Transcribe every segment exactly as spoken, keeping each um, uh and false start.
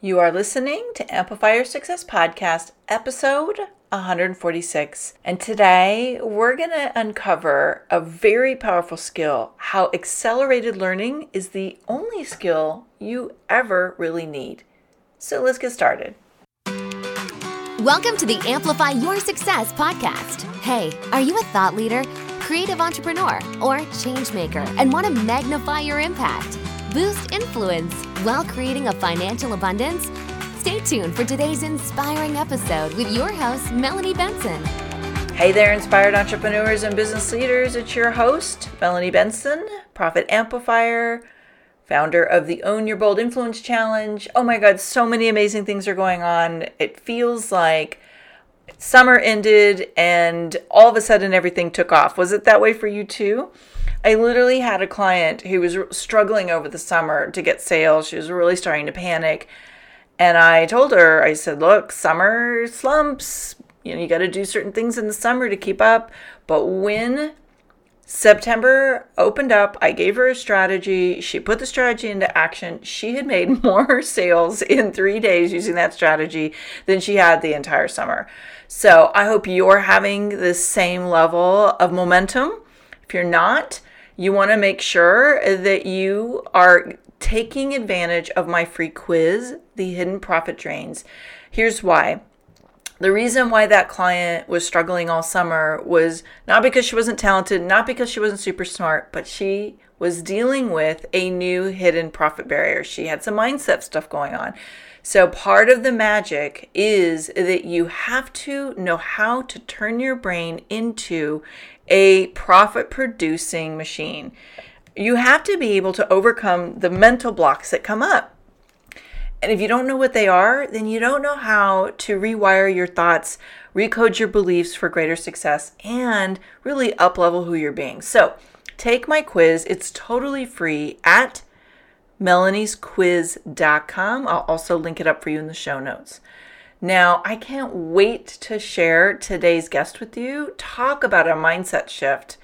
You are listening to Amplify Your Success Podcast, episode one forty-six. And today we're going to uncover a very powerful skill, how accelerated learning is the only skill you ever really need. So let's get started. Welcome to the Amplify Your Success Podcast. Hey, are you a thought leader, creative entrepreneur, or change maker and want to magnify your impact? Boost influence while creating a financial abundance? Stay tuned for today's inspiring episode with your host, Melanie Benson. Hey there, inspired entrepreneurs and business leaders. It's your host, Melanie Benson, Profit Amplifier, founder of the Own Your Bold Influence Challenge. Oh my God, so many amazing things are going on. It feels like summer ended and all of a sudden everything took off. Was it that way for you too? I literally had a client who was struggling over the summer to get sales. She was really starting to panic. And I told her, I said, look, summer slumps. You know, you got to do certain things in the summer to keep up. But when September opened up, I gave her a strategy. She put the strategy into action. She had made more sales in three days using that strategy than she had the entire summer. So I hope you're having the same level of momentum. If you're not, you want to make sure that you are taking advantage of my free quiz, The Hidden Profit Drains. Here's why. The reason why that client was struggling all summer was not because she wasn't talented, not because she wasn't super smart, but she was dealing with a new hidden profit barrier. She had some mindset stuff going on. So part of the magic is that you have to know how to turn your brain into a profit-producing machine. You have to be able to overcome the mental blocks that come up. And if you don't know what they are, then you don't know how to rewire your thoughts, recode your beliefs for greater success, and really up-level who you're being. So take my quiz. It's totally free at melanies quiz dot com. I'll also link it up for you in the show notes. Now, I can't wait to share today's guest with you. Talk about a mindset shift.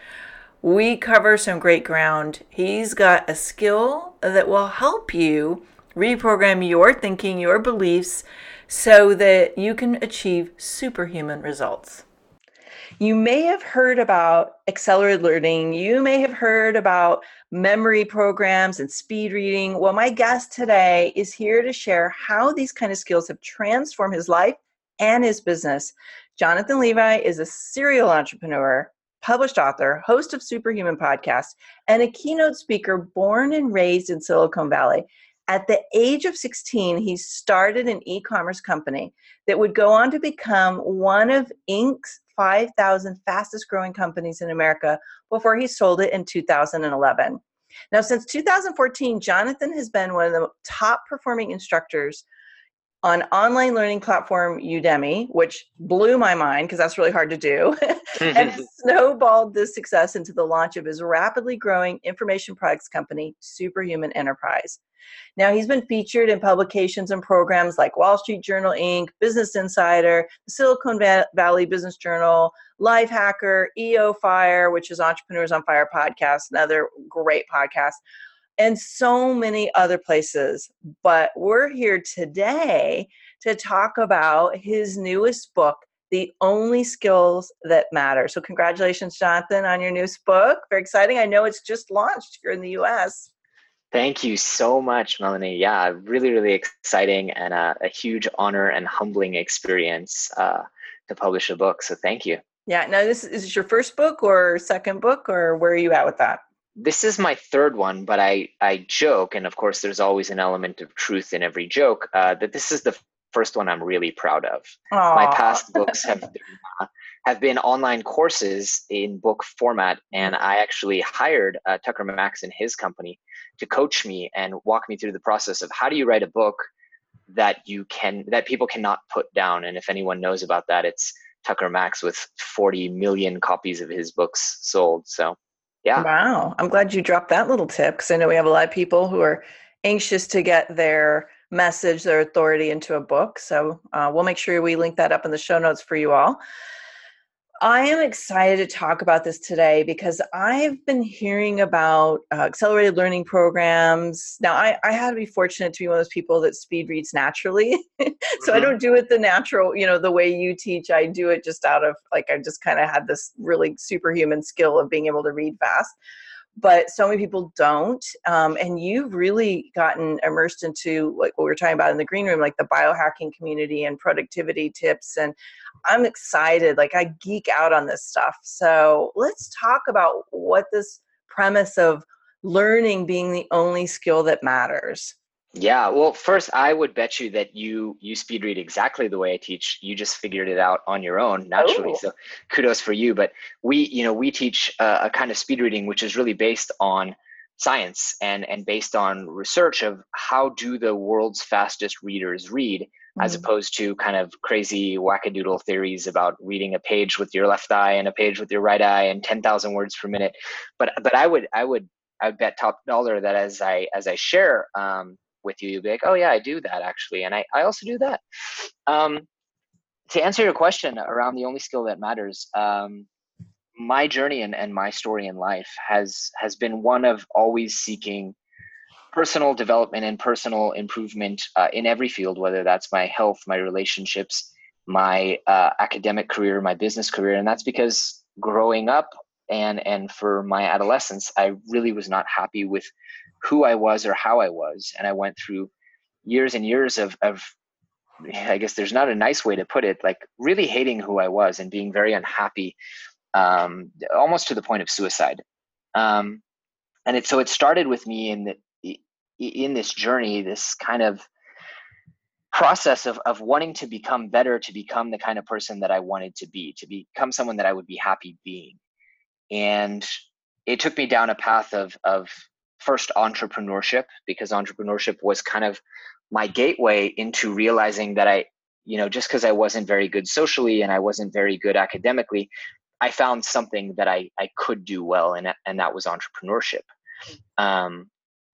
We cover some great ground. He's got a skill that will help you reprogram your thinking, your beliefs, so that you can achieve superhuman results. You may have heard about accelerated learning. You may have heard about memory programs and speed reading. Well, my guest today is here to share how these kind of skills have transformed his life and his business. Jonathan Levi is a serial entrepreneur, published author, host of Superhuman Podcast, and a keynote speaker born and raised in Silicon Valley. At the age of sixteen, he started an e-commerce company that would go on to become one of Incorporated's five thousand fastest growing companies in America before he sold it in two thousand eleven. Now, since two thousand fourteen, Jonathan has been one of the top performing instructors on online learning platform Udemy, which blew my mind because that's really hard to do, and snowballed this success into the launch of his rapidly growing information products company, Superhuman Enterprise. Now, he's been featured in publications and programs like Wall Street Journal, Incorporated, Business Insider, the Silicon Valley Business Journal, Lifehacker, E O Fire, which is Entrepreneurs on Fire podcast, another great podcast, and so many other places. But we're here today to talk about his newest book, The Only Skills That Matter. So congratulations, Jonathan, on your newest book. Very exciting. I know it's just launched here in the U S. Thank you so much, Melanie. Yeah, really, really exciting and a, a huge honor and humbling experience uh, to publish a book. So thank you. Yeah. Now, this is this your first book or second book, or where are you at with that? This is my third one, but I, I joke, and of course there's always an element of truth in every joke, uh, that this is the first one I'm really proud of. Aww. My past books have been, uh, have been online courses in book format, and I actually hired uh, Tucker Max and his company to coach me and walk me through the process of how do you write a book that you can that people cannot put down. And if anyone knows about that, it's Tucker Max with forty million copies of his books sold. So yeah. Wow. I'm glad you dropped that little tip, because I know we have a lot of people who are anxious to get their message, their authority into a book. So uh, we'll make sure we link that up in the show notes for you all. I am excited to talk about this today because I've been hearing about uh, accelerated learning programs. Now, I, I had to be fortunate to be one of those people that speed reads naturally. So I Mm-hmm. don't do it the natural, you know, the way you teach. I do it just out of, like, I just kind of had this really superhuman skill of being able to read fast. But so many people don't. Um, and you've really gotten immersed into, like what we were talking about in the green room, like the biohacking community and productivity tips. And I'm excited. Like, I geek out on this stuff. So let's talk about what this premise of learning being the only skill that matters. Yeah, well, first, I would bet you that you you speed read exactly the way I teach. You just figured it out on your own naturally. Oh. So kudos for you. But we, you know, we teach a, a kind of speed reading which is really based on science and and based on research of how do the world's fastest readers read, as Mm. opposed to kind of crazy wackadoodle theories about reading a page with your left eye and a page with your right eye and ten thousand words per minute. But but I would I would I would bet top dollar that as I as I share um, with you, you'll be like, oh yeah, I do that actually, and I, I also do that. Um, to answer your question around the only skill that matters, um, my journey and, and my story in life has has been one of always seeking personal development and personal improvement uh, in every field, whether that's my health, my relationships, my uh, academic career, my business career, and that's because growing up and and for my adolescence, I really was not happy with who I was or how I was. And I went through years and years of, of, I guess there's not a nice way to put it, like really hating who I was and being very unhappy, um, almost to the point of suicide. Um, and it, so it started with me in the, in this journey, this kind of process of, of wanting to become better, to become the kind of person that I wanted to be, to become someone that I would be happy being. And it took me down a path of, of first entrepreneurship, because entrepreneurship was kind of my gateway into realizing that I, you know, just because I wasn't very good socially and I wasn't very good academically, I found something that I, I could do well, and, and that was entrepreneurship. Um,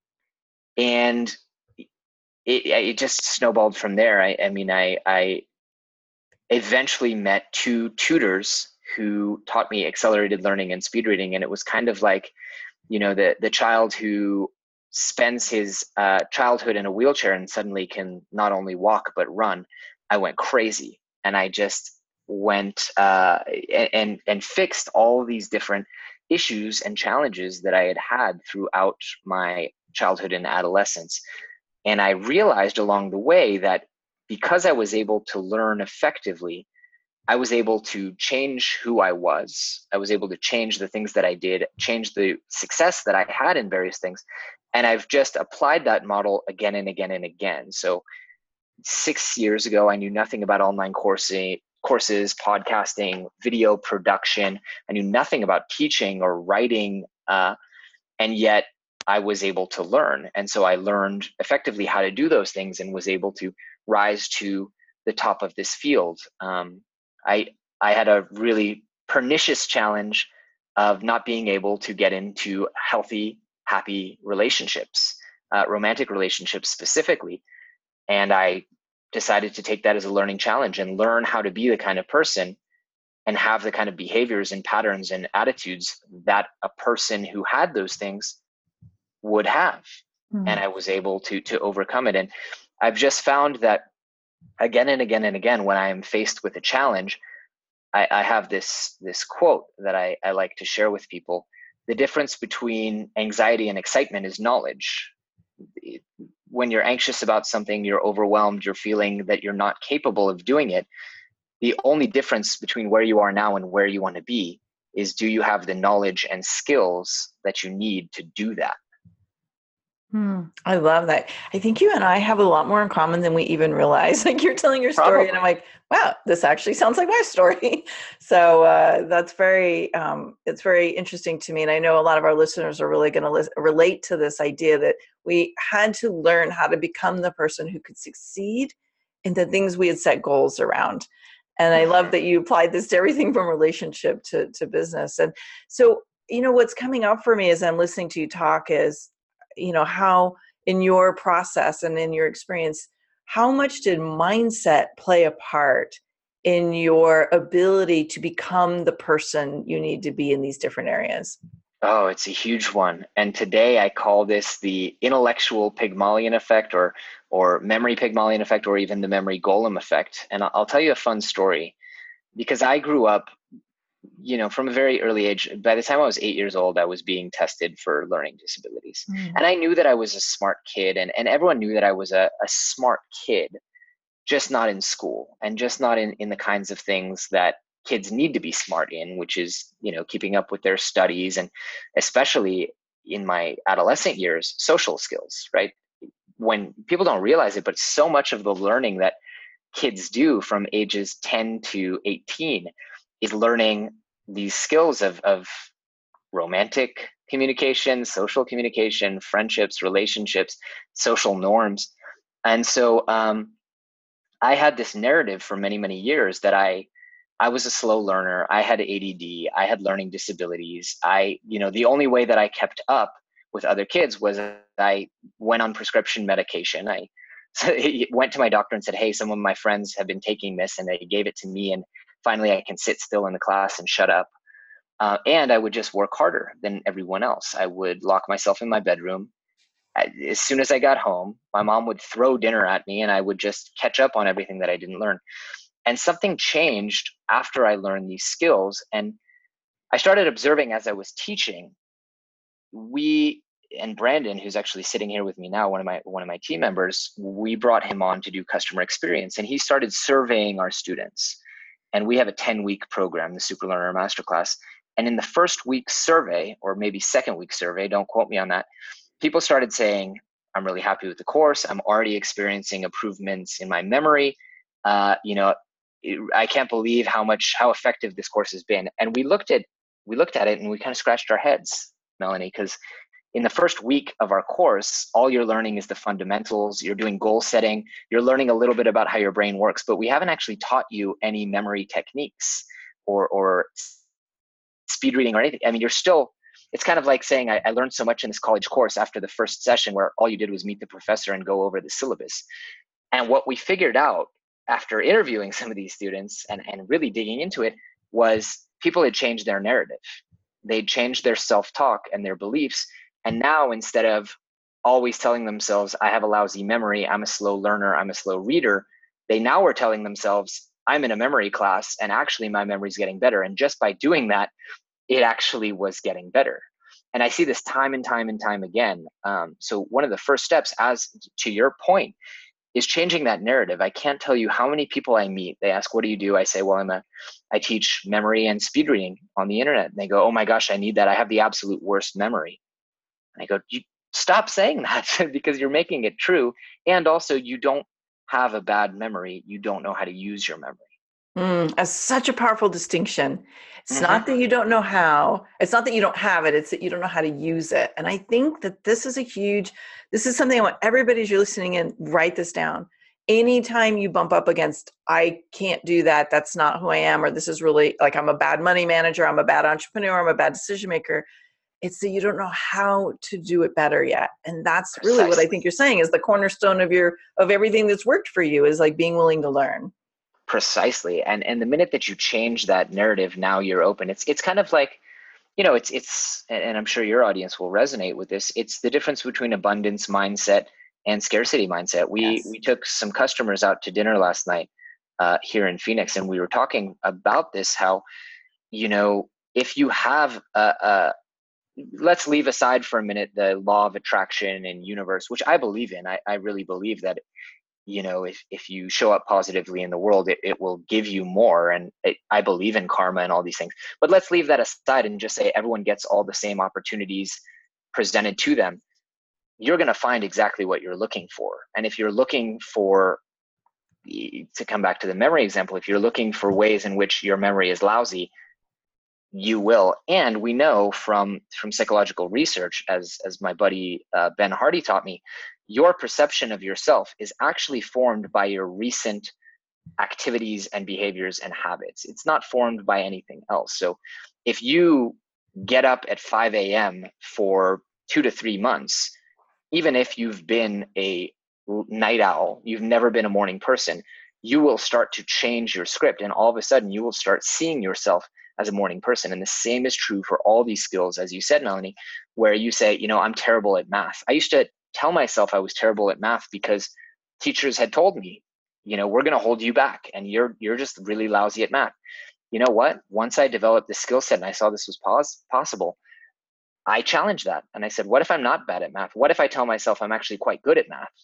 and it, it just snowballed from there. I, I mean, I, I eventually met two tutors who taught me accelerated learning and speed reading, and it was kind of like, you know, the the child who spends his uh, childhood in a wheelchair and suddenly can not only walk but run. I went crazy, and I just went uh, and and fixed all of these different issues and challenges that I had had throughout my childhood and adolescence. And I realized along the way that because I was able to learn effectively, I was able to change who I was. I was able to change the things that I did, change the success that I had in various things. And I've just applied that model again and again and again. So six years ago, I knew nothing about online coursing, courses, podcasting, video production. I knew nothing about teaching or writing. Uh, and yet I was able to learn. And so I learned effectively how to do those things and was able to rise to the top of this field. Um, I I had a really pernicious challenge of not being able to get into healthy, happy relationships, uh, romantic relationships specifically. And I decided to take that as a learning challenge and learn how to be the kind of person and have the kind of behaviors and patterns and attitudes that a person who had those things would have. Mm-hmm. And I was able to to overcome it. And I've just found that again and again and again, when I am faced with a challenge, I, I have this this quote that I, I like to share with people. The difference between anxiety and excitement is knowledge. When you're anxious about something, you're overwhelmed, you're feeling that you're not capable of doing it. The only difference between where you are now and where you want to be is, do you have the knowledge and skills that you need to do that? Hmm. I love that. I think you and I have a lot more in common than we even realize. Like, you're telling your story Probably. And I'm like, wow, this actually sounds like my story. So uh, that's very, um, it's very interesting to me. And I know a lot of our listeners are really going to lis- relate to this idea that we had to learn how to become the person who could succeed in the things we had set goals around. And I love that you applied this to everything from relationship to, to business. And so, you know, what's coming up for me as I'm listening to you talk is, you know, how in your process and in your experience, how much did mindset play a part in your ability to become the person you need to be in these different areas? Oh, it's a huge one. And today I call this the intellectual Pygmalion effect, or or memory Pygmalion effect, or even the memory golem effect. And I'll tell you a fun story, because I grew up, you know, from a very early age. By the time I was eight years old, I was being tested for learning disabilities. Mm. And I knew that I was a smart kid, and, and everyone knew that I was a, a smart kid, just not in school, and just not in, in the kinds of things that kids need to be smart in, which is, you know, keeping up with their studies, and especially in my adolescent years, social skills, right? When people don't realize it, but so much of the learning that kids do from ages ten to eighteen is learning these skills of, of romantic communication, social communication, friendships, relationships, social norms. And so um, I had this narrative for many, many years that I I was a slow learner. I had A D D. I had learning disabilities. I, you know, the only way that I kept up with other kids was I went on prescription medication. I went to my doctor and said, hey, some of my friends have been taking this, and they gave it to me. And finally I can sit still in the class and shut up. Uh, and I would just work harder than everyone else. I would lock myself in my bedroom. As soon as I got home, my mom would throw dinner at me, and I would just catch up on everything that I didn't learn. And something changed after I learned these skills. And I started observing as I was teaching, we, and Brandon, who's actually sitting here with me now, one of my one of my team members, we brought him on to do customer experience, and he started surveying our students. And we have a ten-week program, the Super Learner Masterclass. And in the first week survey, or maybe second week survey, don't quote me on that, people started saying, I'm really happy with the course. I'm already experiencing improvements in my memory. Uh, you know, I can't believe how much, how effective this course has been. And we looked at, we looked at it and we kind of scratched our heads, Melanie, because in the first week of our course, all you're learning is the fundamentals. You're doing goal setting. You're learning a little bit about how your brain works, but we haven't actually taught you any memory techniques or, or speed reading or anything. I mean, you're still, it's kind of like saying, I, I learned so much in this college course after the first session where all you did was meet the professor and go over the syllabus. And what we figured out after interviewing some of these students and, and really digging into it was people had changed their narrative. They'd changed their self-talk and their beliefs. And now, instead of always telling themselves, I have a lousy memory, I'm a slow learner, I'm a slow reader, they now were telling themselves, I'm in a memory class and actually my memory is getting better. And just by doing that, it actually was getting better. And I see this time and time and time again. Um, so one of the first steps, as to your point, is changing that narrative. I can't tell you how many people I meet. They ask, what do you do? I say, well, I'm a, I teach memory and speed reading on the internet. And they go, oh my gosh, I need that. I have the absolute worst memory. And I go, you stop saying that because you're making it true. And also you don't have a bad memory. You don't know how to use your memory. Mm, that's such a powerful distinction. It's mm-hmm. not that you don't know how, it's not that you don't have it, it's that you don't know how to use it. And I think that this is a huge, this is something I want everybody who's listening in, write this down. Anytime you bump up against, I can't do that, that's not who I am, or this is really, like I'm a bad money manager, I'm a bad entrepreneur, I'm a bad decision maker, it's that you don't know how to do it better yet. And that's really Precisely. What I think you're saying is the cornerstone of your, of everything that's worked for you is like being willing to learn. Precisely. And and the minute that you change that narrative, now you're open. It's it's kind of like, you know, it's it's and I'm sure your audience will resonate with this. It's the difference between abundance mindset and scarcity mindset. We yes. we took some customers out to dinner last night uh, here in Phoenix, and we were talking about this, how, you know, if you have a, a let's leave aside for a minute the law of attraction and universe, which I believe in. I, I really believe that, you know, if, if you show up positively in the world, it, it will give you more. And it, I believe in karma and all these things. But let's leave that aside and just say everyone gets all the same opportunities presented to them. You're going to find exactly what you're looking for. And if you're looking for, to come back to the memory example, if you're looking for ways in which your memory is lousy, you will. And we know from, from psychological research, as, as my buddy uh, Ben Hardy taught me, your perception of yourself is actually formed by your recent activities and behaviors and habits. It's not formed by anything else. So if you get up at five a.m. for two to three months, even if you've been a night owl, you've never been a morning person, you will start to change your script, and all of a sudden you will start seeing yourself as a morning person. And the same is true for all these skills, as you said, Melanie, where you say, you know, I'm terrible at math. I used to tell myself I was terrible at math because teachers had told me, you know, we're going to hold you back and you're you're just really lousy at math. You know what? Once I developed this skill set and I saw this was pos- possible, I challenged that. And I said, what if I'm not bad at math? What if I tell myself I'm actually quite good at math?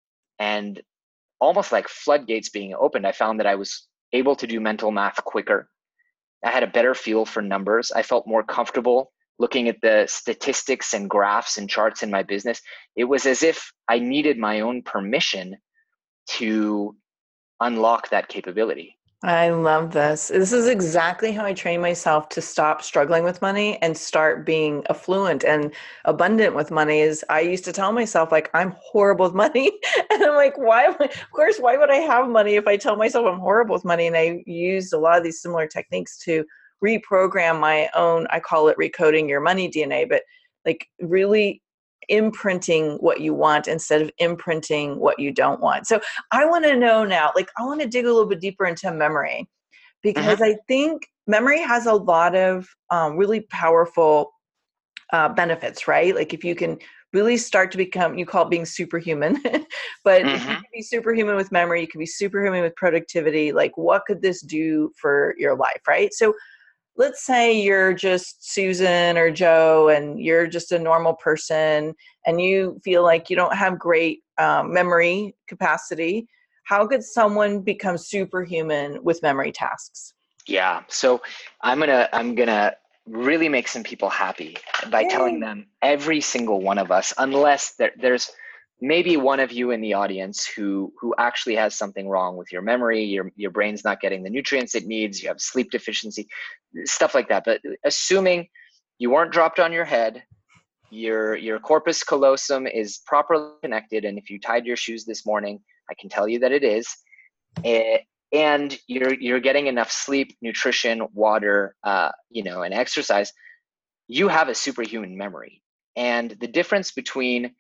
And almost like floodgates being opened, I found that I was able to do mental math quicker. I had a better feel for numbers. I felt more comfortable looking at the statistics and graphs and charts in my business. It was as if I needed my own permission to unlock that capability. I love this. This is exactly how I train myself to stop struggling with money and start being affluent and abundant with money. Is I used to tell myself, like, I'm horrible with money. And I'm like, why am I, of course, why would I have money if I tell myself I'm horrible with money? And I used a lot of these similar techniques to reprogram my own, I call it recoding your money D N A, but like really imprinting what you want instead of imprinting what you don't want. So I want to know now, like, I want to dig a little bit deeper into memory, because Mm-hmm. I think memory has a lot of um, really powerful uh, benefits, right? Like if you can really start to become, you call it being superhuman, but if you Mm-hmm. can be superhuman with memory, you can be superhuman with productivity. Like what could this do for your life, right? So let's say you're just Susan or Joe and you're just a normal person and you feel like you don't have great um, memory capacity. How could someone become superhuman with memory tasks? Yeah. So I'm gonna I'm gonna really make some people happy by telling Yay. them every single one of us, unless there, there's maybe one of you in the audience who who actually has something wrong with your memory, your your brain's not getting the nutrients it needs, you have sleep deficiency, stuff like that. But assuming you weren't dropped on your head, your your corpus callosum is properly connected, and if you tied your shoes this morning, I can tell you that it is. It, and you're you're getting enough sleep, nutrition, water, uh, you know, and exercise, you have a superhuman memory. And the difference between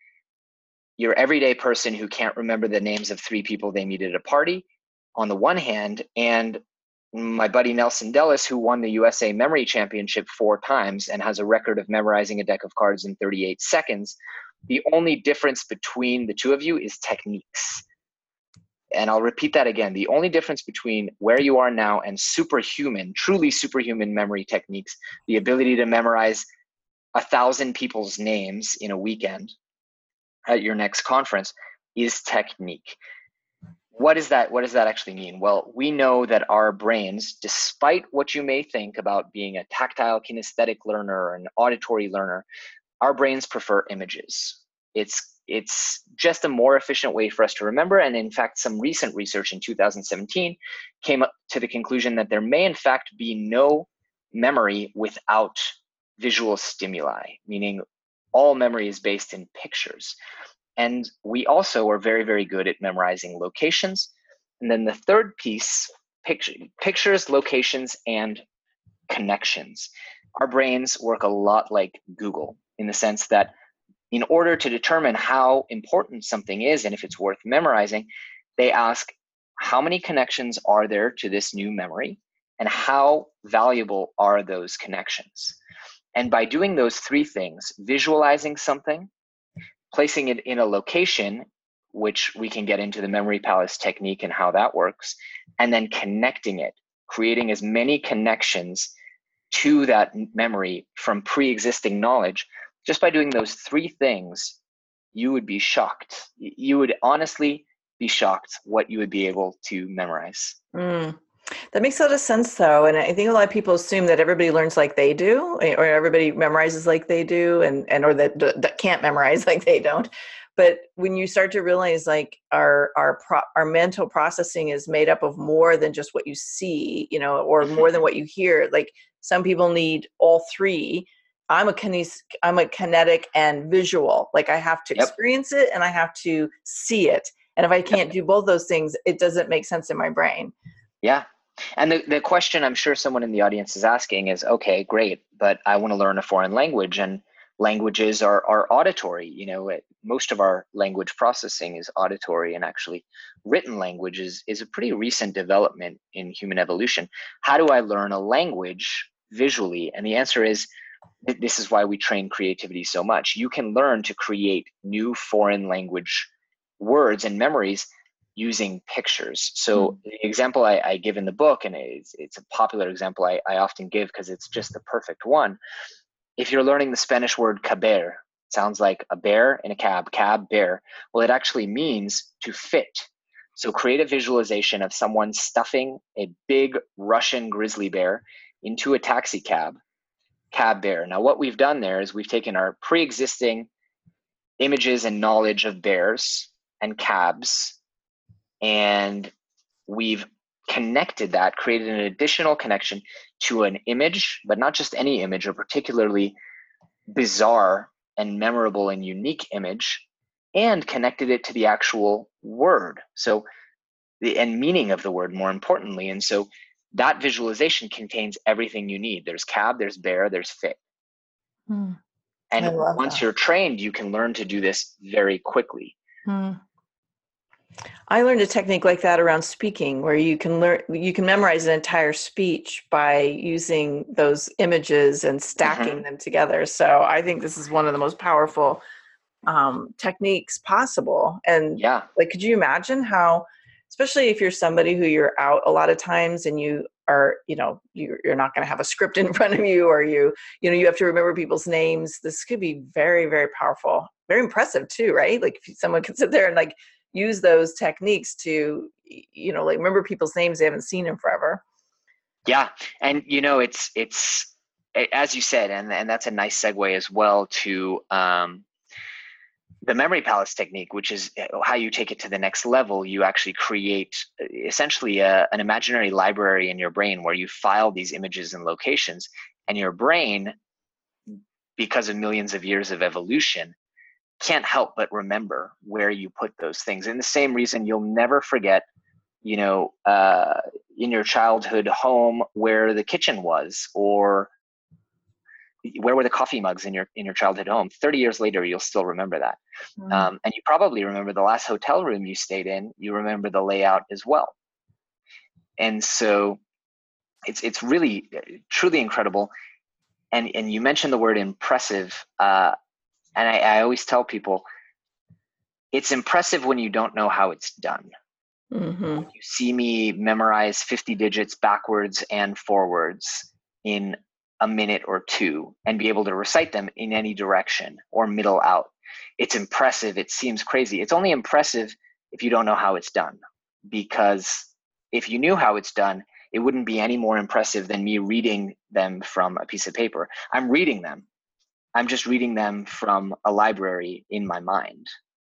your everyday person who can't remember the names of three people they meet at a party, on the one hand, and my buddy Nelson Dellis, who won the U S A Memory Championship four times and has a record of memorizing a deck of cards in thirty-eight seconds, the only difference between the two of you is techniques. And I'll repeat that again. The only difference between where you are now and superhuman, truly superhuman memory techniques, the ability to memorize a thousand people's names in a weekend at your next conference, is technique. What is that? What does that actually mean? Well, we know that our brains, despite what you may think about being a tactile kinesthetic learner or an auditory learner, our brains prefer images. It's it's just a more efficient way for us to remember. And in fact, some recent research in two thousand seventeen came up to the conclusion that there may in fact be no memory without visual stimuli, meaning all memory is based in pictures. And we also are very, very good at memorizing locations. And then the third piece, picture, pictures, locations, and connections. Our brains work a lot like Google in the sense that in order to determine how important something is and if it's worth memorizing, they ask, how many connections are there to this new memory and how valuable are those connections? And by doing those three things, visualizing something, placing it in a location, which we can get into the memory palace technique and how that works, and then connecting it, creating as many connections to that memory from pre-existing knowledge, just by doing those three things, you would be shocked. You would honestly be shocked what you would be able to memorize. Mm. That makes a lot of sense, though. And I think a lot of people assume that everybody learns like they do, or everybody memorizes like they do, and, and or that, that can't memorize like they don't. But when you start to realize like our our pro, our mental processing is made up of more than just what you see, you know, or more than what you hear. Like some people need all three. I'm a kines, I'm a kinetic and visual. Like I have to Yep. experience it and I have to see it. And if I can't Yep. do both those things, it doesn't make sense in my brain. Yeah. And the, the question I'm sure someone in the audience is asking is, okay, great, but I want to learn a foreign language. And languages are, are auditory. You know, it, most of our language processing is auditory, and actually written language is, is a pretty recent development in human evolution. How do I learn a language visually? And the answer is, this is why we train creativity so much. You can learn to create new foreign language words and memories using pictures. So mm. the example I, I give in the book, and it's, it's a popular example I, I often give because it's just the perfect one. If you're learning the Spanish word caber, sounds like a bear in a cab, cab, bear. Well, it actually means to fit. So create a visualization of someone stuffing a big Russian grizzly bear into a taxi cab, cab bear. Now, what we've done there is we've taken our pre-existing images and knowledge of bears and cabs, and we've connected that, created an additional connection to an image, but not just any image, a particularly bizarre and memorable and unique image, and connected it to the actual word. So the and meaning of the word, more importantly. And so that visualization contains everything you need. There's cab, there's bear, there's fit. Hmm. And once that. You're trained, you can learn to do this very quickly. Hmm. I learned a technique like that around speaking, where you can learn, you can memorize an entire speech by using those images and stacking mm-hmm. them together. So I think this is one of the most powerful um, techniques possible. And yeah, like, could you imagine how, especially if you're somebody who you're out a lot of times and you are, you know, you, you're not going to have a script in front of you, or you, you know, you have to remember people's names. This could be very, very powerful, very impressive too, right? Like if someone could sit there and like use those techniques to, you know, like remember people's names they haven't seen in forever. Yeah. And, you know, it's, it's, as you said, and, and that's a nice segue as well to um, the memory palace technique, which is how you take it to the next level. You actually create essentially a, an imaginary library in your brain where you file these images and locations, and your brain, because of millions of years of evolution, can't help but remember where you put those things. And the same reason you'll never forget, you know, uh, in your childhood home where the kitchen was, or where were the coffee mugs in your in your childhood home. thirty years later, you'll still remember that. Mm. Um, and you probably remember the last hotel room you stayed in. You remember the layout as well. And so it's it's really, truly incredible. And, and you mentioned the word impressive. Uh, And I, I always tell people, it's impressive when you don't know how it's done. Mm-hmm. You see me memorize fifty digits backwards and forwards in a minute or two and be able to recite them in any direction or middle out. It's impressive. It seems crazy. It's only impressive if you don't know how it's done. Because if you knew how it's done, it wouldn't be any more impressive than me reading them from a piece of paper. I'm reading them. I'm just reading them from a library in my mind.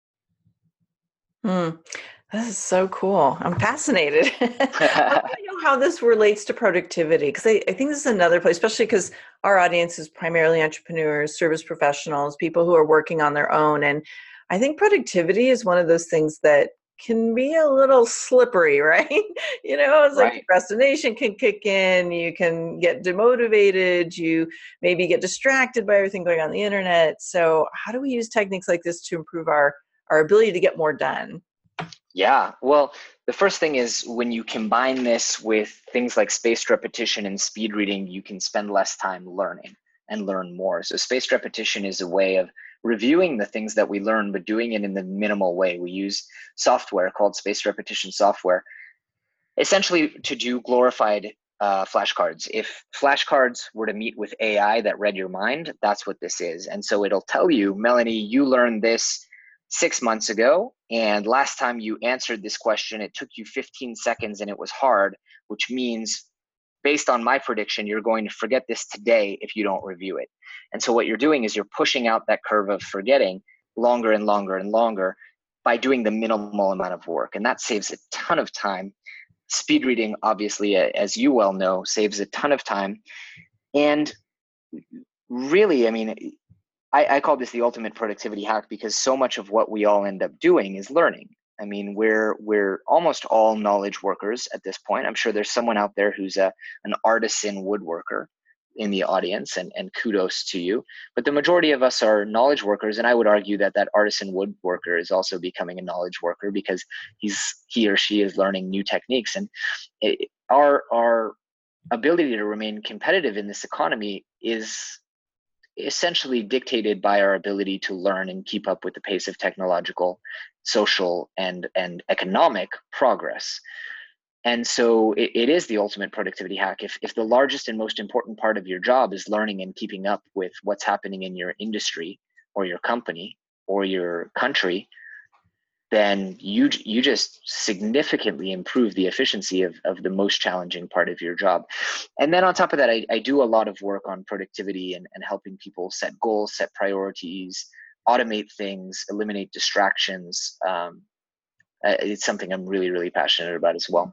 Hmm. This is so cool. I'm fascinated. I want to know how this relates to productivity, because I, I think this is another place, especially because our audience is primarily entrepreneurs, service professionals, people who are working on their own. And I think productivity is one of those things that can be a little slippery, right? You know, it's like right. Procrastination can kick in, you can get demotivated, you maybe get distracted by everything going on the internet. So how do we use techniques like this to improve our, our ability to get more done? Yeah, well, the first thing is when you combine this with things like spaced repetition and speed reading, you can spend less time learning and learn more. So spaced repetition is a way of reviewing the things that we learn, but doing it in the minimal way. We use software called spaced repetition software, essentially to do glorified uh, flashcards. If flashcards were to meet with A I that read your mind, that's what this is. And so it'll tell you, Melanie, you learned this six months ago, and last time you answered this question, it took you fifteen seconds and it was hard, which means based on my prediction, you're going to forget this today if you don't review it. And so what you're doing is you're pushing out that curve of forgetting longer and longer and longer by doing the minimal amount of work. And that saves a ton of time. Speed reading, obviously, as you well know, saves a ton of time. And really, I mean, I, I call this the ultimate productivity hack, because so much of what we all end up doing is learning. I mean, we're we're almost all knowledge workers at this point. I'm sure there's someone out there who's a an artisan woodworker. in the audience, and, and kudos to you. But the majority of us are knowledge workers. And I would argue that that artisan woodworker is also becoming a knowledge worker because he's, he or she is learning new techniques. And it, our, our ability to remain competitive in this economy is essentially dictated by our ability to learn and keep up with the pace of technological, social, and, and economic progress. And so it, it is the ultimate productivity hack. If, if the largest and most important part of your job is learning and keeping up with what's happening in your industry or your company or your country, then you you just significantly improve the efficiency of, of the most challenging part of your job. And then on top of that, I, I do a lot of work on productivity and, and helping people set goals, set priorities, automate things, eliminate distractions. Um, it's something I'm really, really passionate about as well.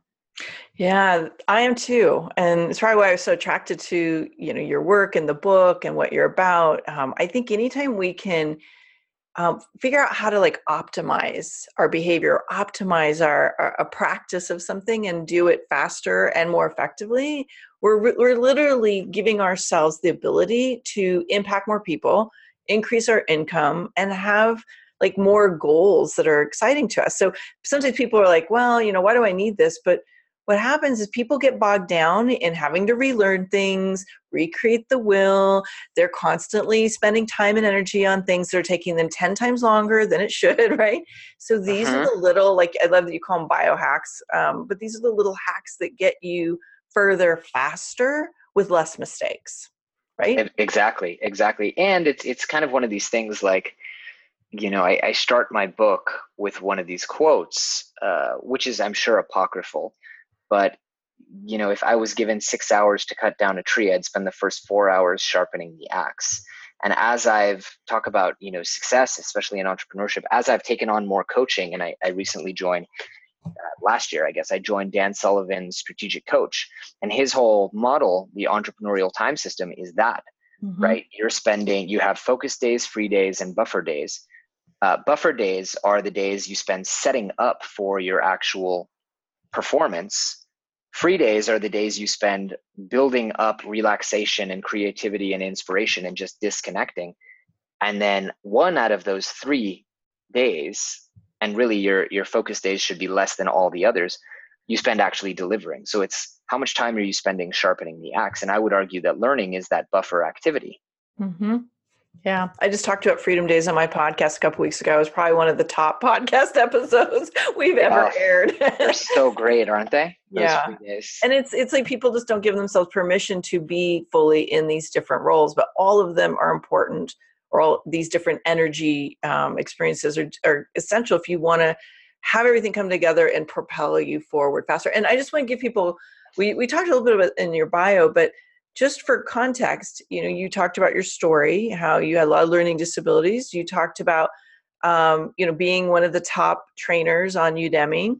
Yeah, I am too. And it's probably why I was so attracted to, you know, your work and the book and what you're about. Um, I think anytime we can um, figure out how to like optimize our behavior, optimize our, our a practice of something and do it faster and more effectively, we're, we're literally giving ourselves the ability to impact more people, increase our income, and have like more goals that are exciting to us. So sometimes people are like, well, you know, why do I need this? But what happens is people get bogged down in having to relearn things, recreate the wheel. They're constantly spending time and energy on things that are taking them ten times longer than it should, right? So these Uh-huh. are the little, like, I love that you call them biohacks, um, but these are the little hacks that get you further faster with less mistakes, right? Exactly, exactly. And it's it's kind of one of these things like, you know, I, I start my book with one of these quotes, uh, which is, I'm sure, apocryphal. But, you know, if I was given six hours to cut down a tree, I'd spend the first four hours sharpening the axe. And as I've talked about, you know, success, especially in entrepreneurship, as I've taken on more coaching, and I, I recently joined uh, last year, I guess, I joined Dan Sullivan's Strategic Coach. And his whole model, the entrepreneurial time system, is that, mm-hmm. right? You're spending, you have focus days, free days, and buffer days. Uh, buffer days are the days you spend setting up for your actual performance. Free days are the days you spend building up relaxation and creativity and inspiration and just disconnecting. And then one out of those three days, and really your, your focus days should be less than all the others, you spend actually delivering. So it's how much time are you spending sharpening the axe? And I would argue that learning is that buffer activity. Mm-hmm. Yeah, I just talked about Freedom Days on my podcast a couple weeks ago. It was probably one of the top podcast episodes we've ever oh, aired. They're so great, aren't they? Those yeah, free days. And it's it's like people just don't give themselves permission to be fully in these different roles, but all of them are important, or all these different energy um, experiences are, are essential if you want to have everything come together and propel you forward faster. And I just want to give people, we, we talked a little bit about in your bio, but just for context, you know, you talked about your story, how you had a lot of learning disabilities. You talked about, um, you know, being one of the top trainers on Udemy.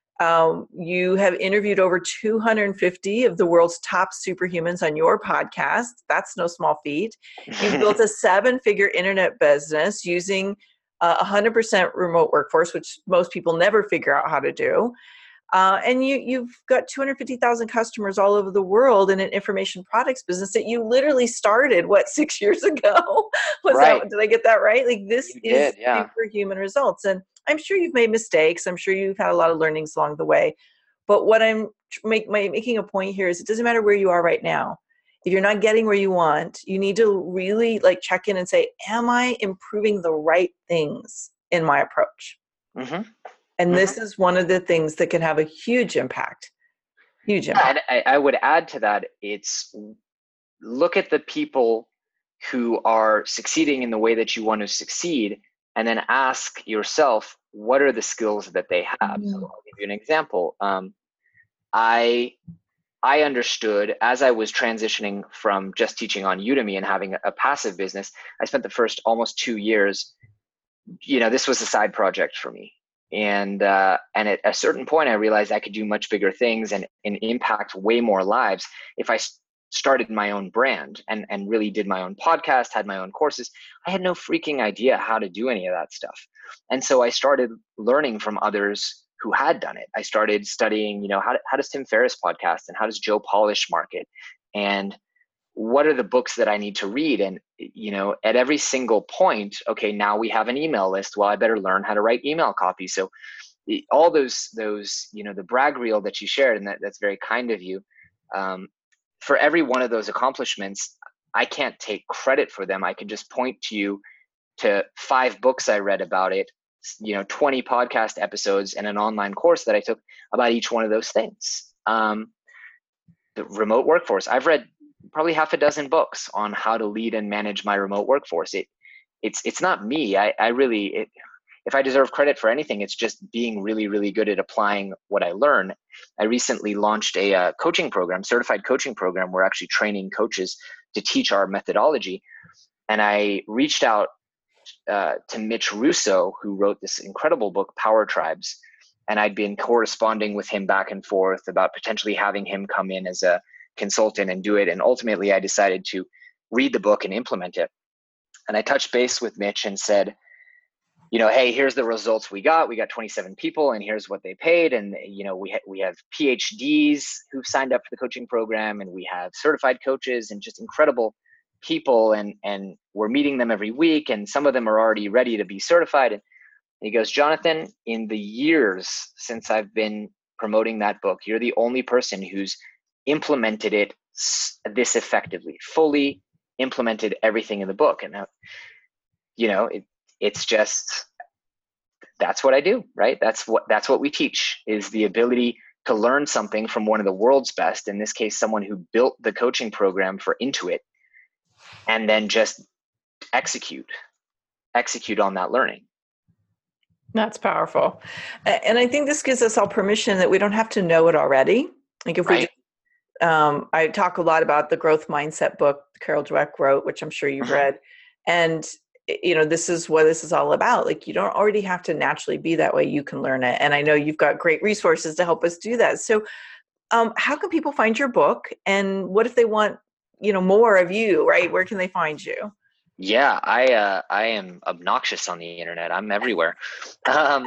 Um, you have interviewed over two hundred fifty of the world's top superhumans on your podcast. That's no small feat. You've built a seven-figure internet business using a one hundred percent remote workforce, which most people never figure out how to do. Uh, and you, you've got two hundred fifty thousand customers all over the world in an information products business that you literally started, what, six years ago? Was right. that, did I get that right? Like this you is did, yeah. superhuman results. And I'm sure you've made mistakes. I'm sure you've had a lot of learnings along the way. But what I'm make, my, making a point here is it doesn't matter where you are right now. If you're not getting where you want, you need to really like check in and say, am I improving the right things in my approach? Mm-hmm. And mm-hmm. this is one of the things that can have a huge impact. Huge impact. Yeah, and I, I would add to that, it's look at the people who are succeeding in the way that you want to succeed, and then ask yourself, what are the skills that they have? Mm-hmm. So I'll give you an example. Um, I I understood as I was transitioning from just teaching on Udemy and having a passive business, I spent the first almost two years, you know, this was a side project for me. And uh, and at a certain point, I realized I could do much bigger things and, and impact way more lives if I started my own brand and, and really did my own podcast, had my own courses. I had no freaking idea how to do any of that stuff. And so I started learning from others who had done it. I started studying, you know, how, how does Tim Ferriss podcast and how does Joe Polish market? And what are the books that I need to read? And, you know, at every single point, okay, now we have an email list. Well, I better learn how to write email copy. So all those, those, you know, the brag reel that you shared, and that, that's very kind of you. Um, for every one of those accomplishments, I can't take credit for them. I can just point to you to five books I read about it, you know, twenty podcast episodes, and an online course that I took about each one of those things. Um, the remote workforce, I've read probably half a dozen books on how to lead and manage my remote workforce. It, it's, it's not me. I, I really, it, if I deserve credit for anything, it's just being really, really good at applying what I learn. I recently launched a uh, coaching program, certified coaching program. We're actually training coaches to teach our methodology. And I reached out uh, to Mitch Russo, who wrote this incredible book, Power Tribes. And I'd been corresponding with him back and forth about potentially having him come in as a consultant and do it. And ultimately, I decided to read the book and implement it. And I touched base with Mitch and said, you know, hey, here's the results we got. We got twenty-seven people, and here's what they paid. And, you know, we, ha- we have P H Ds who've signed up for the coaching program, and we have certified coaches and just incredible people. And, and we're meeting them every week. And some of them are already ready to be certified. And he goes, Jonathan, in the years since I've been promoting that book, you're the only person who's implemented it this effectively, fully implemented everything in the book. And, you know, it, it's just, that's what I do, right? That's what, that's what we teach, is the ability to learn something from one of the world's best, in this case, someone who built the coaching program for Intuit, and then just execute, execute on that learning. That's powerful. And I think this gives us all permission that we don't have to know it already. Like if right. we, um, I talk a lot about the growth mindset book Carol Dweck wrote, which I'm sure you've Mm-hmm. read. And, you know, this is what this is all about. Like, you don't already have to naturally be that way. You can learn it. And I know you've got great resources to help us do that. So um, how can people find your book? And what if they want, you know, more of you, right? Where can they find you? Yeah, I uh, I am obnoxious on the internet. I'm everywhere. Um,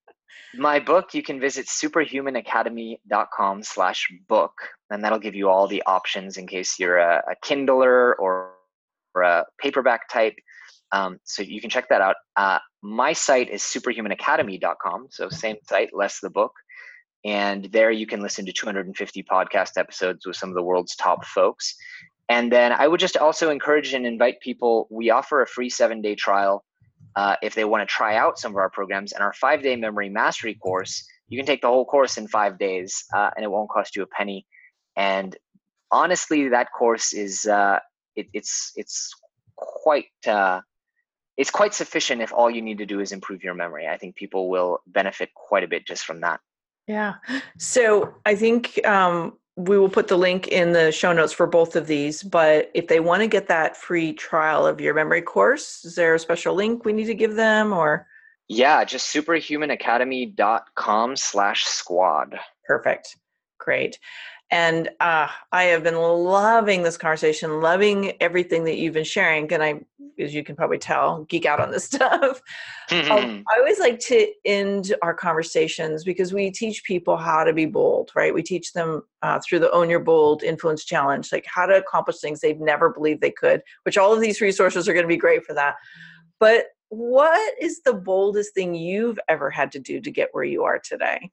my book, you can visit superhumanacademy.com slash book, and that'll give you all the options in case you're a, a Kindler or, or a paperback type. Um, so you can check that out. Uh, my site is superhuman academy dot com, so same site, less the book. And there you can listen to two hundred fifty podcast episodes with some of the world's top folks. And then I would just also encourage and invite people, we offer a free seven-day trial uh, if they want to try out some of our programs. And our five-day memory mastery course, you can take the whole course in five days uh, and it won't cost you a penny. And honestly, that course is, uh, it, it's it's quite, uh, it's quite sufficient if all you need to do is improve your memory. I think people will benefit quite a bit just from that. Yeah. So I think um, we will put the link in the show notes for both of these, but if they want to get that free trial of your memory course, is there a special link we need to give them, or? Yeah, just superhumanacademy.com slash squad. Perfect. Great. And uh, I have been loving this conversation, loving everything that you've been sharing. And I, as you can probably tell, geek out on this stuff. um, I always like to end our conversations because we teach people how to be bold, right? We teach them uh, through the Own Your Bold Influence Challenge, like how to accomplish things they've never believed they could, which all of these resources are going to be great for that. But what is the boldest thing you've ever had to do to get where you are today?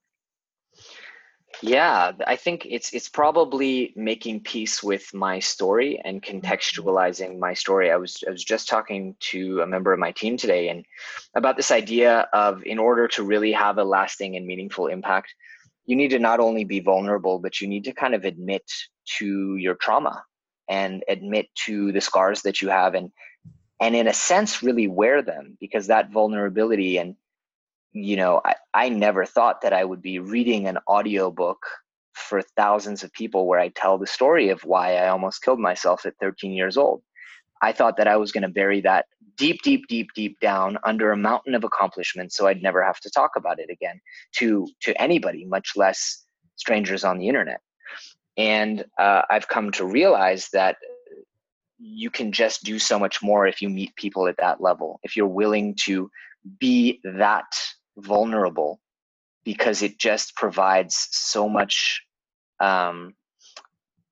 Yeah, I think it's it's probably making peace with my story and contextualizing my story. I was I was just talking to a member of my team today and about this idea of, in order to really have a lasting and meaningful impact, you need to not only be vulnerable, but you need to kind of admit to your trauma and admit to the scars that you have, and and in a sense really wear them, because that vulnerability, and you know, I, I never thought that I would be reading an audiobook for thousands of people where I tell the story of why I almost killed myself at thirteen years old. I thought that I was going to bury that deep, deep, deep, deep down under a mountain of accomplishments, so I'd never have to talk about it again to, to anybody, much less strangers on the internet. And uh, I've come to realize that you can just do so much more if you meet people at that level, if you're willing to be that vulnerable, because it just provides so much um,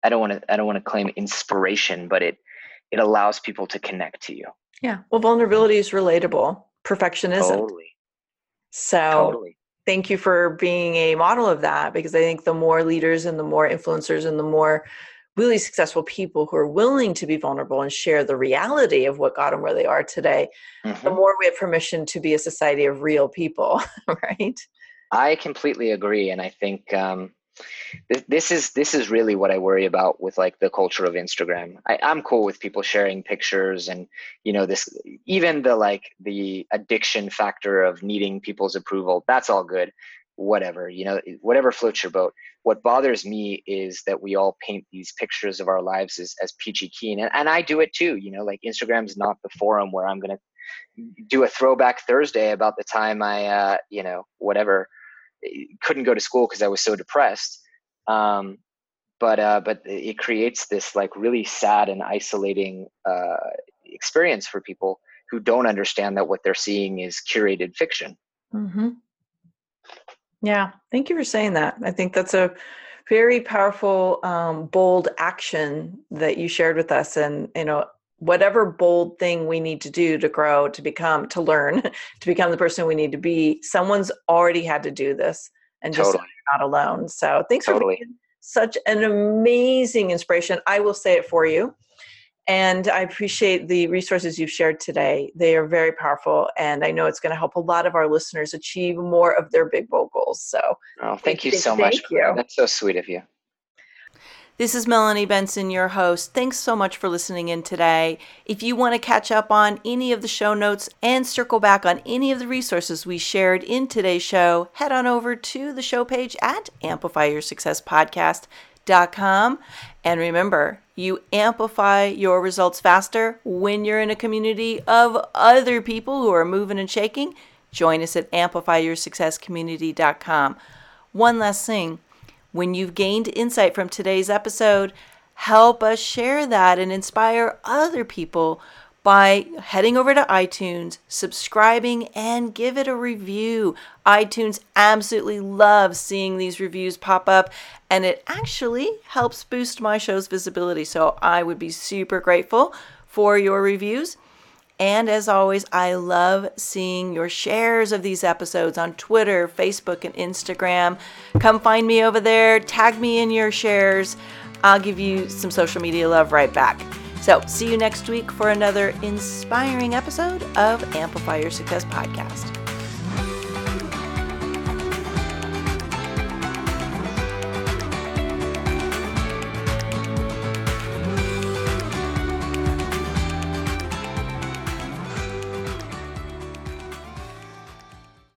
I don't want to I don't want to claim inspiration, but it it allows people to connect to you. Yeah. Well, vulnerability is relatable. Perfection isn't. Totally. So Totally. Thank you for being a model of that, because I think the more leaders and the more influencers and the more really successful people who are willing to be vulnerable and share the reality of what got them where they are today, Mm-hmm. the more we have permission to be a society of real people, right? I completely agree. And I think um, th- this is this is really what I worry about with like the culture of Instagram. I, I'm cool with people sharing pictures and, you know, this, even the like the addiction factor of needing people's approval. That's all good. Whatever, you know, whatever floats your boat. What bothers me is that we all paint these pictures of our lives as, as peachy keen. And, and I do it too. You know, like Instagram's not the forum where I'm going to do a throwback Thursday about the time I, uh, you know, whatever, couldn't go to school because I was so depressed. Um, but uh, but it creates this like really sad and isolating uh, experience for people who don't understand that what they're seeing is curated fiction. Mm-hmm. Yeah, thank you for saying that. I think that's a very powerful, um, bold action that you shared with us. And, you know, whatever bold thing we need to do to grow, to become, to learn, to become the person we need to be, someone's already had to do this, and just Totally. not alone. So thanks Totally. for being such an amazing inspiration. I will say it for you. And I appreciate the resources you've shared today. They are very powerful, and I know it's going to help a lot of our listeners achieve more of their big, bold goals. So Oh, thank, thank you you, so thank much. you. That's so sweet of you. This is Melanie Benson, your host. Thanks so much for listening in today. If you want to catch up on any of the show notes and circle back on any of the resources we shared in today's show, head on over to the show page at amplify your success podcast dot com. And remember, you amplify your results faster when you're in a community of other people who are moving and shaking. Join us at amplify your success community dot com. One last thing. When you've gained insight from today's episode, help us share that and inspire other people by heading over to iTunes, subscribing, and give it a review. iTunes absolutely loves seeing these reviews pop up, and it actually helps boost my show's visibility. So I would be super grateful for your reviews. And as always, I love seeing your shares of these episodes on Twitter, Facebook, and Instagram. Come find me over there. Tag me in your shares. I'll give you some social media love right back. So see you next week for another inspiring episode of Amplify Your Success Podcast.